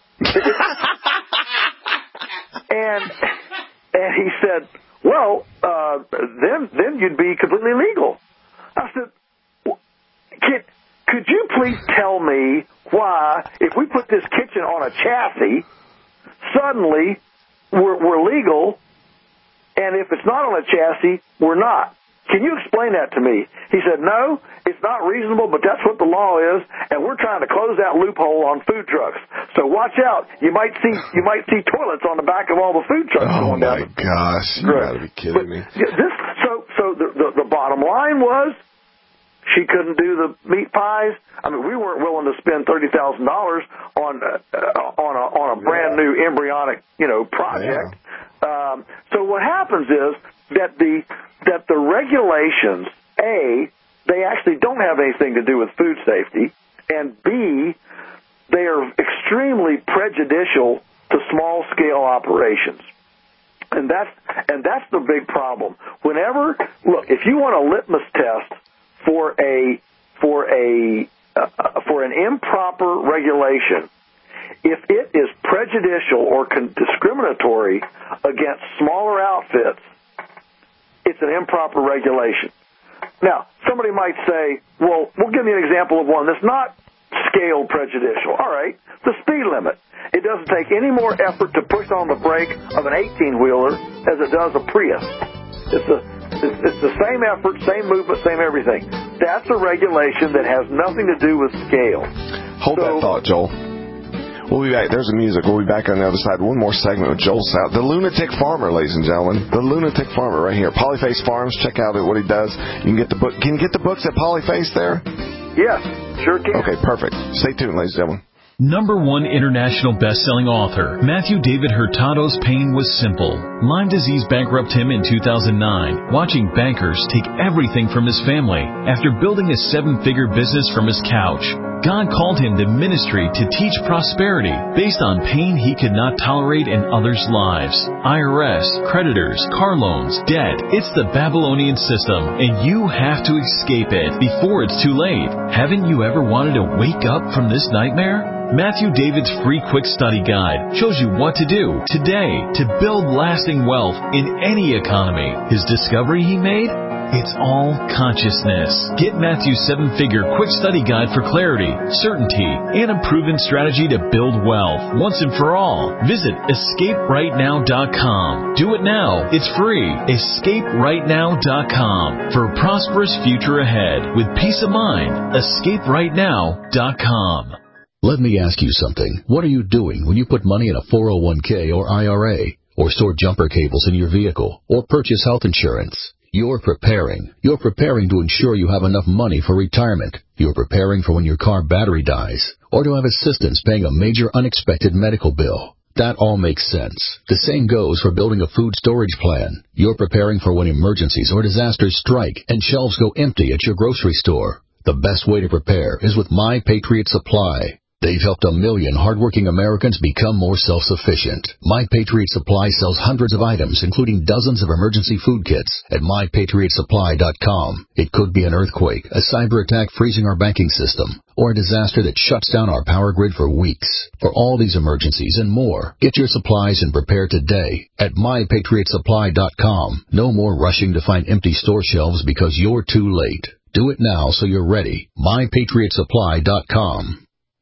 and and he said, well, uh, then then you'd be completely legal. I said, can. Could you please tell me why, if we put this kitchen on a chassis, suddenly we're, we're legal, and if it's not on a chassis, we're not? Can you explain that to me? He said, no, it's not reasonable, but that's what the law is, and we're trying to close that loophole on food trucks. So watch out. You might see you might see toilets on the back of all the food trucks oh going down. Oh, my gosh. You got to be kidding but, me. This, so so the, the, the bottom line was, she couldn't do the meat pies. I mean, we weren't willing to spend thirty thousand dollars on uh, on a on a brand new embryonic, you know, project. Yeah. Um, so what happens is that the that the regulations, A, they actually don't have anything to do with food safety, and B, they are extremely prejudicial to small scale operations. And that's and that's the big problem. Whenever look, if you want a litmus test for a for a uh, for an improper regulation, if it is prejudicial or con- discriminatory against smaller outfits, it's an improper regulation. Now, somebody might say, well, we'll give you an example of one that's not scale prejudicial. All right, the speed limit. It doesn't take any more effort to push on the brake of an eighteen-wheeler as it does a Prius. It's a It's, it's the same effort, same movement, same everything. That's a regulation that has nothing to do with scale. Hold so, that thought, Joel. We'll be back. There's the music. We'll be back on the other side. One more segment with Joel Salatin, the Lunatic Farmer, ladies and gentlemen. The Lunatic Farmer right here. Polyface Farms. Check out what he does. You can get the book. Can you get the books at Polyface there? Yes, sure can. Okay, perfect. Stay tuned, ladies and gentlemen. Number one international best-selling author, Matthew David Hurtado's pain was simple. Lyme disease bankrupted him in two thousand nine, watching bankers take everything from his family after building a seven-figure business from his couch. God called him to ministry to teach prosperity based on pain he could not tolerate in others' lives. I R S, creditors, car loans, debt. It's the Babylonian system, and you have to escape it before it's too late. Haven't you ever wanted to wake up from this nightmare? Matthew David's free quick study guide shows you what to do today to build lasting wealth in any economy. His discovery he made? It's all consciousness. Get Matthew's seven-figure quick study guide for clarity, certainty, and a proven strategy to build wealth once and for all. Visit escape right now dot com. Do it now. It's free. escape right now dot com for a prosperous future ahead with peace of mind. escape right now dot com. Let me ask you something. What are you doing when you put money in a four oh one k or I R A, or store jumper cables in your vehicle, or purchase health insurance? You're preparing. You're preparing to ensure you have enough money for retirement. You're preparing for when your car battery dies, or to have assistance paying a major unexpected medical bill. That all makes sense. The same goes for building a food storage plan. You're preparing for when emergencies or disasters strike and shelves go empty at your grocery store. The best way to prepare is with My Patriot Supply. They've helped a million hardworking Americans become more self-sufficient. My Patriot Supply sells hundreds of items, including dozens of emergency food kits at my patriot supply dot com. It could be an earthquake, a cyber attack freezing our banking system, or a disaster that shuts down our power grid for weeks. For all these emergencies and more, get your supplies and prepare today at my patriot supply dot com. No more rushing to find empty store shelves because you're too late. Do it now so you're ready. my patriot supply dot com.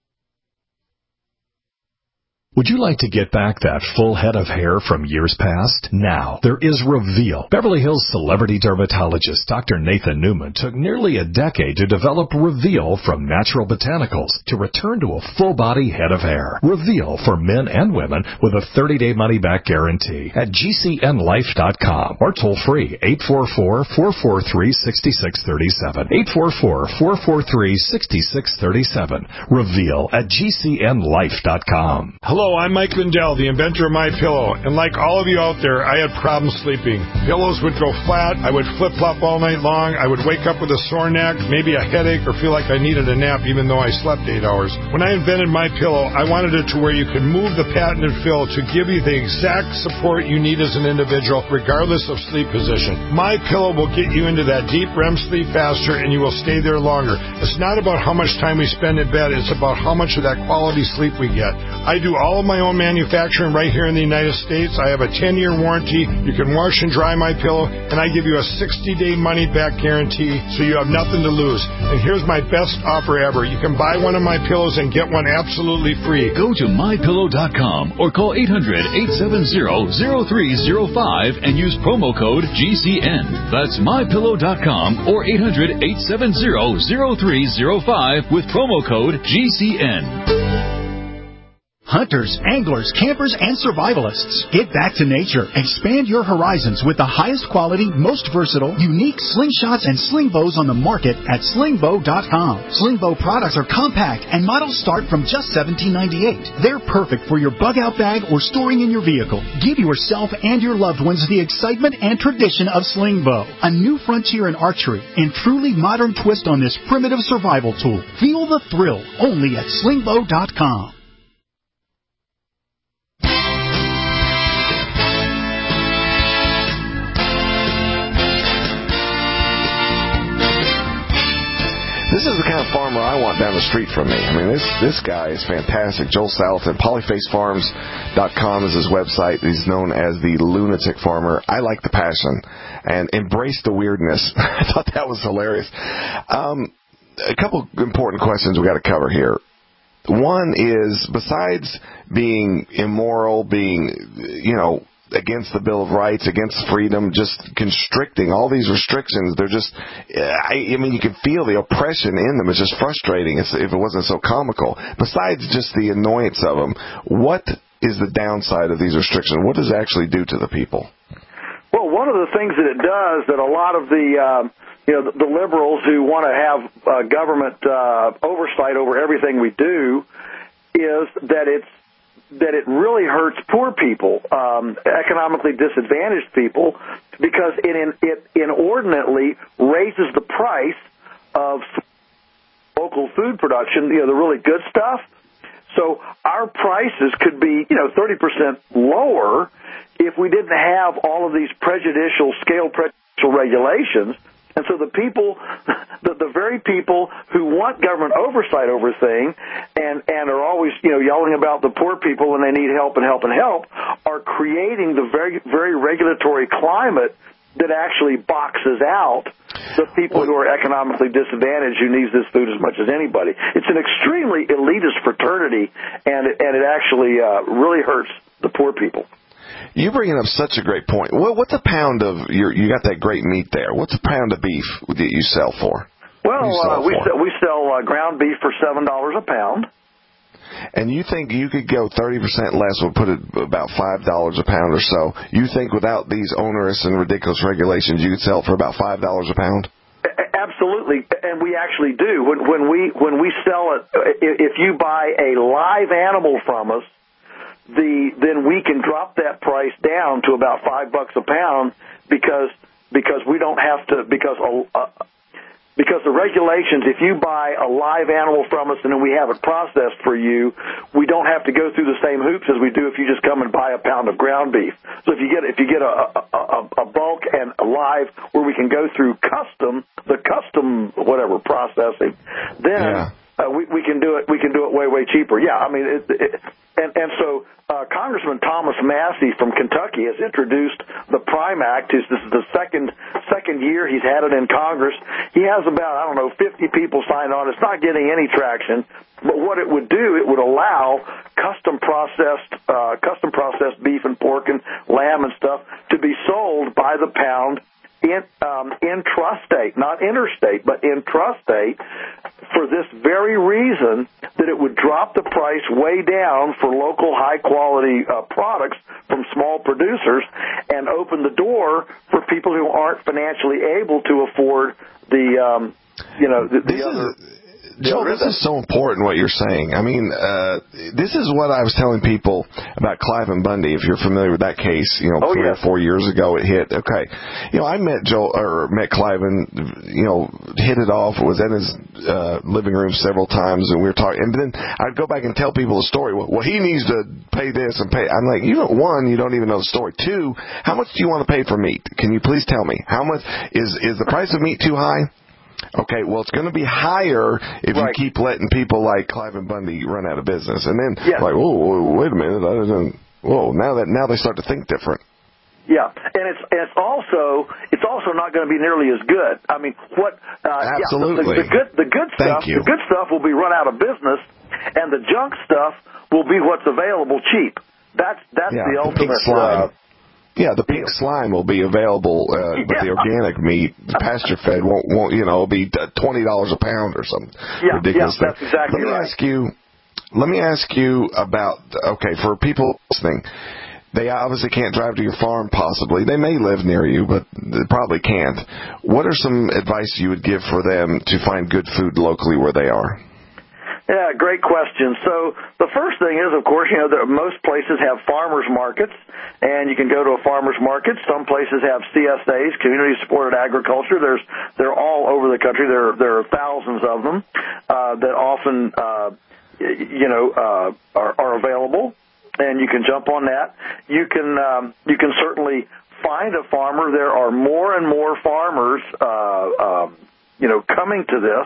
Would you like to get back that full head of hair from years past? Now, there is Reveal. Beverly Hills celebrity dermatologist Doctor Nathan Newman took nearly a decade to develop Reveal from natural botanicals to return to a full-body head of hair. Reveal for men and women with a thirty-day money-back guarantee at G C N life dot com or toll-free eight four four, four four three, six six three seven. eight four four, four four three, six six three seven. Reveal at G C N life dot com. Hello. Hello, I'm Mike Lindell, the inventor of MyPillow, and like all of you out there, I had problems sleeping. Pillows would go flat, I would flip-flop all night long, I would wake up with a sore neck, maybe a headache, or feel like I needed a nap even though I slept eight hours. When I invented MyPillow, I wanted it to where you could move the patented fill to give you the exact support you need as an individual, regardless of sleep position. MyPillow will get you into that deep R E M sleep faster, and you will stay there longer. It's not about how much time we spend in bed, it's about how much of that quality sleep we get. I do all All of my own manufacturing right here in the United States. I have a ten-year warranty. You can wash and dry my pillow, and I give you a sixty-day money-back guarantee, so you have nothing to lose. And here's my best offer ever. You can buy one of my pillows and get one absolutely free. Go to my pillow dot com or call eight hundred, eight seven zero, zero three zero five and use promo code G C N. That's my pillow dot com or eight hundred, eight seven zero, zero three zero five with promo code G C N. Hunters, anglers, campers, and survivalists. Get back to nature. Expand your horizons with the highest quality, most versatile, unique slingshots and sling bows on the market at sling bow dot com. Sling bow products are compact and models start from just seventeen ninety-eight. They're perfect for your bug-out bag or storing in your vehicle. Give yourself and your loved ones the excitement and tradition of sling bow. A new frontier in archery and truly modern twist on this primitive survival tool. Feel the thrill only at sling bow dot com. This is the kind of farmer I want down the street from me. I mean, this this guy is fantastic. Joel Salatin, polyface farms dot com is his website. He's known as the lunatic farmer. I like the passion and embrace the weirdness. I thought that was hilarious. Um, a couple important questions we got to cover here. One is, besides being immoral, being, you know, against the Bill of Rights, against freedom, just constricting, all these restrictions, they're just, I, I mean, you can feel the oppression in them. It's just frustrating if it wasn't so comical. Besides just the annoyance of them, what is the downside of these restrictions? What does it actually do to the people? Well, one of the things that it does that a lot of the, uh, you know, the, the liberals who want to have uh, government uh, oversight over everything we do is that it's that it really hurts poor people, um, economically disadvantaged people, because it, it inordinately raises the price of local food production, you know, the really good stuff. So our prices could be, you know, thirty percent lower if we didn't have all of these prejudicial, scale prejudicial regulations. And so the people, the, the very people who want government oversight over things and, and are always, you know, yelling about the poor people when they need help and help and help are creating the very, very regulatory climate that actually boxes out the people who are economically disadvantaged who needs this food as much as anybody. It's an extremely elitist fraternity, and it, and it actually uh, really hurts the poor people. You're bringing up such a great point. What, what's a pound of your? You got that great meat there. What's a pound of beef that you sell for? Well, you sell uh, we for? sell, we sell uh, ground beef for seven dollars a pound. And you think you could go thirty percent less, we'll put it about five dollars a pound or so. You think without these onerous and ridiculous regulations, you could sell it for about five dollars a pound? Absolutely, and we actually do. When, when we when we sell it, if you buy a live animal from us, the then we can drop that price down to about five bucks a pound because because we don't have to because uh, because the regulations, if you buy a live animal from us and then we have it processed for you, we don't have to go through the same hoops as we do if you just come and buy a pound of ground beef. So if you get if you get a a, a bulk and a live where we can go through custom the custom whatever processing, then yeah. uh, we we can do it we can do it way way cheaper. Yeah, I mean it. it And, and so uh, Congressman Thomas Massey from Kentucky has introduced the Prime Act. This is the second second year he's had it in Congress. He has about, I don't know, fifty people signed on. It's not getting any traction. But what it would do, it would allow custom processed uh, custom processed beef and pork and lamb and stuff to be sold by the pound in um, intrastate, not interstate, but intrastate, for this very reason that it would drop the price way down for local high-quality uh, products from small producers and open the door for people who aren't financially able to afford the, um, you know, the, the other... Is- Joe, this is so important what you're saying. I mean, uh, this is what I was telling people about Cliven Bundy, if you're familiar with that case, you know, oh, three yeah. or four years ago it hit. Okay. You know, I met Joe, or met Cliven, you know, hit it off, was in his uh, living room several times, and we were talking, and then I'd go back and tell people the story. Well, well, he needs to pay this and pay. I'm like, you know, one, you don't even know the story. Two, how much do you want to pay for meat? Can you please tell me? How much, is, is the price of meat too high? Okay, well, it's going to be higher if right. you keep letting people like Cliven Bundy run out of business. And then, yeah. like, whoa, wait a minute, I didn't, whoa, now that now they start to think different. Yeah, and it's and it's also it's also not going to be nearly as good. I mean, what? Uh, Absolutely. Yeah, the, the, the good the good stuff the good stuff will be run out of business, and the junk stuff will be what's available cheap. That's that's yeah, the ultimate. The slime. Uh, Yeah, the pink slime will be available, uh, but yeah. the organic meat, the pasture-fed, won't, won't you know, be twenty dollars a pound or something yeah, ridiculous yeah, thing. That's exactly let me right. ask you, let me ask you about, okay, for people listening, they obviously can't drive to your farm, possibly. They may live near you, but they probably can't. What are some advice you would give for them to find good food locally where they are? Yeah, great question. So the first thing is, of course, you know, that most places have farmers markets, and you can go to a farmers market. Some places have C S As, community supported agriculture. There's they're all over the country. There there are thousands of them uh, that often uh, you know uh, are, are available, and you can jump on that. You can um, you can certainly find a farmer. There are more and more farmers. Uh, um, you know, coming to this.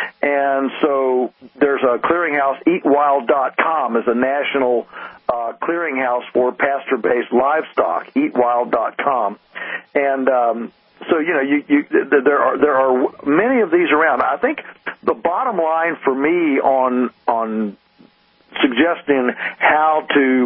And so there's a clearinghouse, eat wild dot com is a national uh, clearinghouse for pasture-based livestock, eat wild dot com. And um, so, you know, you, you, there are there are many of these around. I think the bottom line for me on on suggesting how to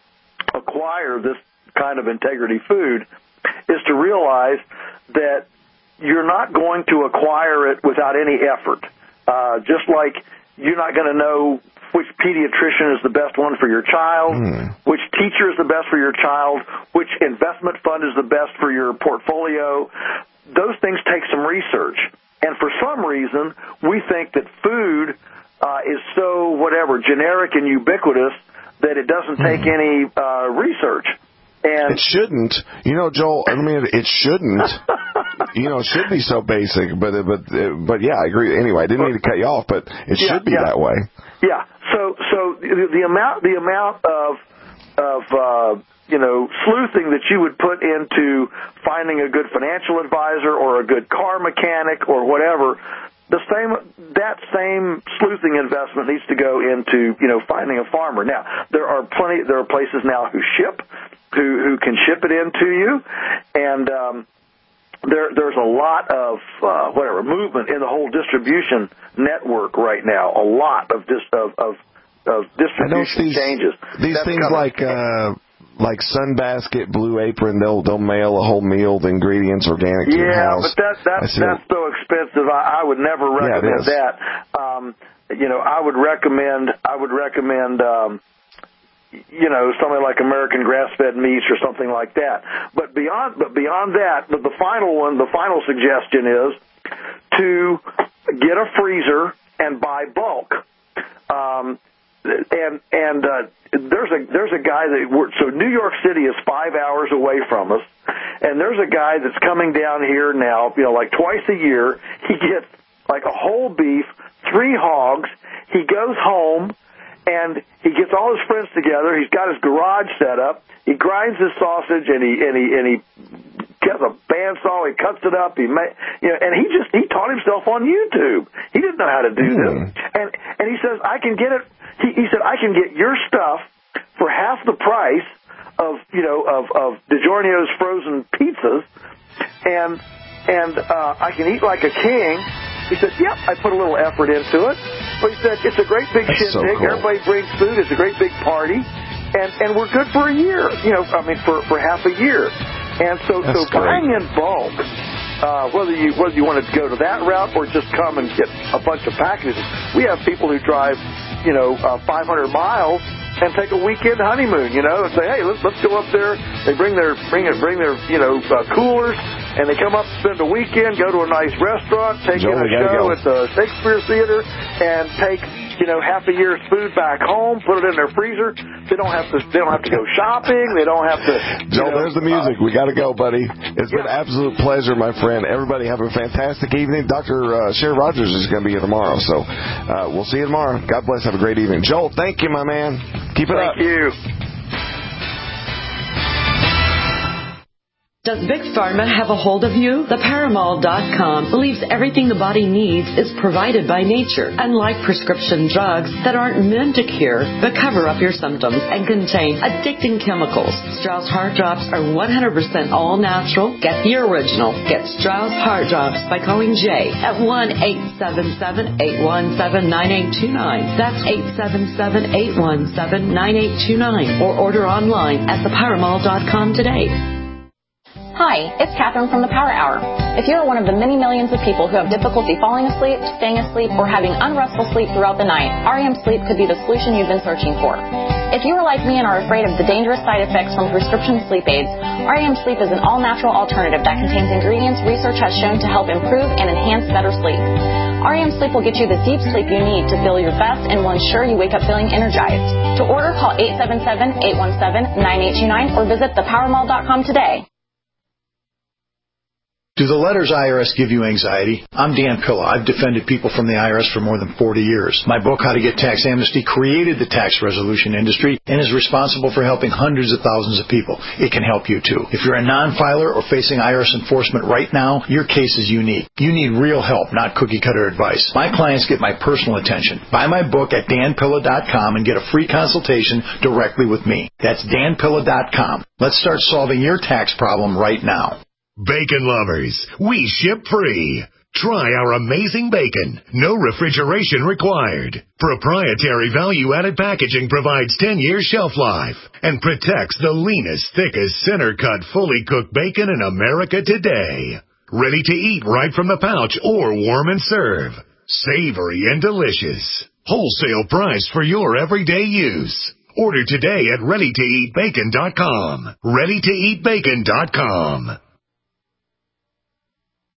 acquire this kind of integrity food is to realize that you're not going to acquire it without any effort. Uh, just like you're not going to know which pediatrician is the best one for your child, mm. which teacher is the best for your child, which investment fund is the best for your portfolio. Those things take some research. And for some reason, we think that food uh, is so whatever, generic and ubiquitous that it doesn't take mm. any uh, research. And it shouldn't. You know, Joel, I mean, it shouldn't. you know, it should be so basic, but but but yeah, I agree. Anyway, I didn't mean to cut you off, but it yeah, should be yeah. that way. Yeah. So so the, the amount the amount of of uh, you know sleuthing that you would put into finding a good financial advisor or a good car mechanic or whatever. The same, that same sleuthing investment needs to go into, you know, finding a farmer. Now, there are plenty, there are places now who ship, who, who can ship it in to you, and, um, there, there's a lot of, uh, whatever, movement in the whole distribution network right now. A lot of dis, of, of, of distribution these, changes. These That's things coming. like, uh, like Sunbasket, Blue Apron, they'll they'll mail a whole meal, the ingredients, organic to yeah, your house. but that that's that's so expensive. I, I would never recommend yeah, that. Um, you know, I would recommend I would recommend um, you know something like American Grass-Fed Meats or something like that. But beyond but beyond that, but the final one, the final suggestion is to get a freezer and buy bulk. Um, And and uh, there's a there's a guy that works. So New York City is five hours away from us, and there's a guy that's coming down here now. You know, like twice a year, he gets like a whole beef, three hogs. He goes home, and he gets all his friends together. He's got his garage set up. He grinds his sausage, and he and he and he gets a bandsaw. He cuts it up. He ma- you know, and he just he taught himself on YouTube. He didn't know how to do mm. this, and and he says I can get it. He, he said, I can get your stuff for half the price of, you know, of, of DiGiorno's frozen pizzas, and and uh, I can eat like a king. He said, yep, I put a little effort into it. But he said, it's a great big That's shindig. So cool. Everybody brings food. It's a great big party. And and we're good for a year, you know, I mean, for, for half a year. And so, so buying in bulk, uh, whether you whether you want to go to that route or just come and get a bunch of packages, we have people who drive, you know, uh, five hundred miles and take a weekend honeymoon, you know, and say, hey, let's let's go up there. They bring their bring it bring their you know uh, coolers, and they come up, spend a weekend, go to a nice restaurant, take Joel, in a show at the Shakespeare Theater, and take you know half a year's food back home, put it in their freezer. They don't have to they don't have to go shopping. They don't have to. Joel, know, there's the music. Uh, we got to go, buddy. It's yeah. been an absolute pleasure, my friend. Everybody have a fantastic evening. Doctor Uh, Sherry Rogers is going to be here tomorrow, so uh, we'll see you tomorrow. God bless. Have a great evening. Joel, thank you, my man. Keep it thank up. Thank you. Does Big Pharma have a hold of you? The Paramol dot com believes everything the body needs is provided by nature, unlike prescription drugs that aren't meant to cure but cover up your symptoms and contain addicting chemicals. Strauss Heart Drops are one hundred percent all natural. Get the original. Get Strauss Heart Drops by calling Jay at one eight seven seven, eight one seven, nine eight two nine. That's eight seven seven, eight one seven, nine eight two nine. Or order online at the Paramol dot com today. Hi, it's Catherine from the Power Hour. If you're one of the many millions of people who have difficulty falling asleep, staying asleep, or having unrestful sleep throughout the night, R E M Sleep could be the solution you've been searching for. If you are like me and are afraid of the dangerous side effects from prescription sleep aids, R E M Sleep is an all-natural alternative that contains ingredients research has shown to help improve and enhance better sleep. R E M Sleep will get you the deep sleep you need to feel your best and will ensure you wake up feeling energized. To order, call eight seven seven, eight one seven, nine eight two nine or visit the powermall dot com today. Do the letters I R S give you anxiety? I'm Dan Pilla. I've defended people from the I R S for more than forty years. My book, How to Get Tax Amnesty, created the tax resolution industry and is responsible for helping hundreds of thousands of people. It can help you, too. If you're a non-filer or facing I R S enforcement right now, your case is unique. You need real help, not cookie-cutter advice. My clients get my personal attention. Buy my book at dan pilla dot com and get a free consultation directly with me. That's dan pilla dot com. Let's start solving your tax problem right now. Bacon lovers, we ship free. Try our amazing bacon. No refrigeration required. Proprietary value-added packaging provides ten years shelf life and protects the leanest, thickest, center-cut, fully cooked bacon in America today. Ready to eat right from the pouch or warm and serve. Savory and delicious. Wholesale price for your everyday use. Order today at ready to eat bacon dot com. ready to eat bacon dot com.